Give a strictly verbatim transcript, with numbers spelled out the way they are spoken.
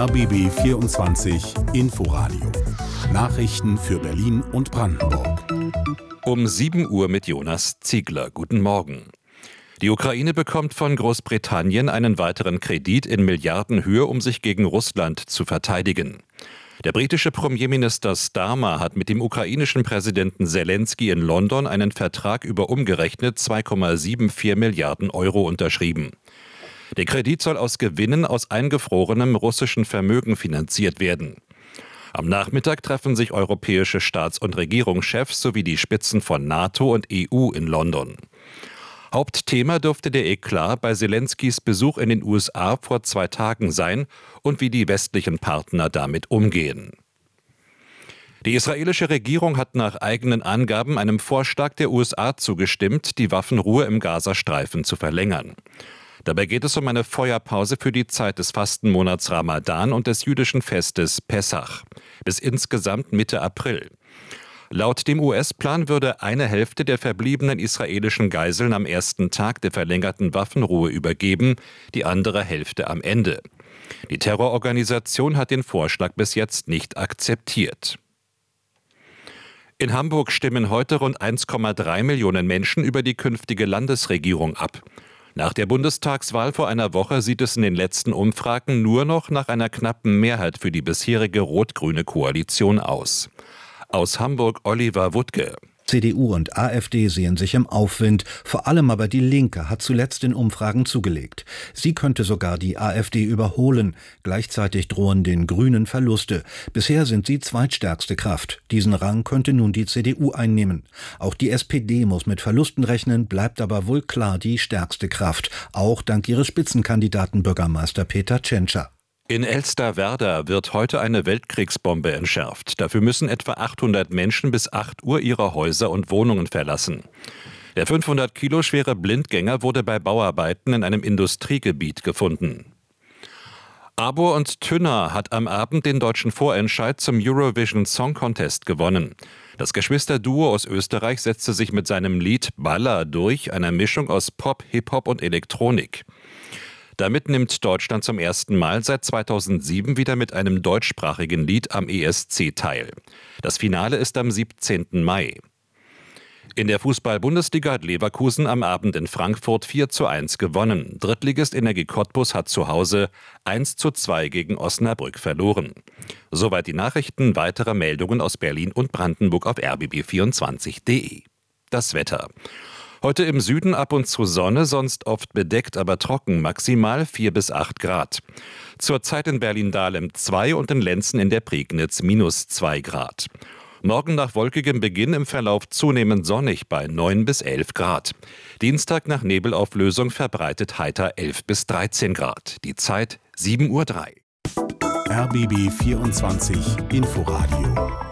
R B B vierundzwanzig Inforadio. Nachrichten für Berlin und Brandenburg. Um sieben Uhr mit Jonas Ziegler. Guten Morgen. Die Ukraine bekommt von Großbritannien einen weiteren Kredit in Milliardenhöhe, um sich gegen Russland zu verteidigen. Der britische Premierminister Starmer hat mit dem ukrainischen Präsidenten Selenskyj in London einen Vertrag über umgerechnet zwei Komma vierundsiebzig Milliarden Euro unterschrieben. Der Kredit soll aus Gewinnen aus eingefrorenem russischen Vermögen finanziert werden. Am Nachmittag treffen sich europäische Staats- und Regierungschefs sowie die Spitzen von NATO und E U in London. Hauptthema dürfte der Eklat bei Selenskyjs Besuch in den U S A vor zwei Tagen sein und wie die westlichen Partner damit umgehen. Die israelische Regierung hat nach eigenen Angaben einem Vorschlag der U S A zugestimmt, die Waffenruhe im Gazastreifen zu verlängern. Dabei geht es um eine Feuerpause für die Zeit des Fastenmonats Ramadan und des jüdischen Festes Pessach bis insgesamt Mitte April. Laut dem U S-Plan würde eine Hälfte der verbliebenen israelischen Geiseln am ersten Tag der verlängerten Waffenruhe übergeben, die andere Hälfte am Ende. Die Terrororganisation hat den Vorschlag bis jetzt nicht akzeptiert. In Hamburg stimmen heute rund eins Komma drei Millionen Menschen über die künftige Landesregierung ab. Nach der Bundestagswahl vor einer Woche sieht es in den letzten Umfragen nur noch nach einer knappen Mehrheit für die bisherige rot-grüne Koalition aus. Aus Hamburg Oliver Wuttke. C D U und AfD sehen sich im Aufwind, vor allem aber die Linke hat zuletzt in Umfragen zugelegt. Sie könnte sogar die AfD überholen. Gleichzeitig drohen den Grünen Verluste. Bisher sind sie zweitstärkste Kraft. Diesen Rang könnte nun die C D U einnehmen. Auch die S P D muss mit Verlusten rechnen, bleibt aber wohl klar die stärkste Kraft. Auch dank ihres Spitzenkandidaten Bürgermeister Peter Tschentscher. In Elsterwerda wird heute eine Weltkriegsbombe entschärft. Dafür müssen etwa achthundert Menschen bis acht Uhr ihre Häuser und Wohnungen verlassen. Der fünfhundert Kilo schwere Blindgänger wurde bei Bauarbeiten in einem Industriegebiet gefunden. Abor und Tünner hat am Abend den deutschen Vorentscheid zum Eurovision Song Contest gewonnen. Das Geschwisterduo aus Österreich setzte sich mit seinem Lied Baller durch, einer Mischung aus Pop, Hip-Hop und Elektronik. Damit nimmt Deutschland zum ersten Mal seit zweitausendsieben wieder mit einem deutschsprachigen Lied am E S C teil. Das Finale ist am siebzehnten Mai. In der Fußball-Bundesliga hat Leverkusen am Abend in Frankfurt vier zu eins gewonnen. Drittligist Energie Cottbus hat zu Hause eins zu zwei gegen Osnabrück verloren. Soweit die Nachrichten, weitere Meldungen aus Berlin und Brandenburg auf R B B vierundzwanzig punkt de. Das Wetter. Heute im Süden ab und zu Sonne, sonst oft bedeckt, aber trocken, maximal vier bis acht Grad. Zurzeit in Berlin-Dahlem zwei und in Lenzen in der Prignitz minus zwei Grad. Morgen nach wolkigem Beginn im Verlauf zunehmend sonnig bei neun bis elf Grad. Dienstag nach Nebelauflösung verbreitet heiter elf bis dreizehn Grad. Die Zeit sieben Uhr drei. R B B vierundzwanzig Inforadio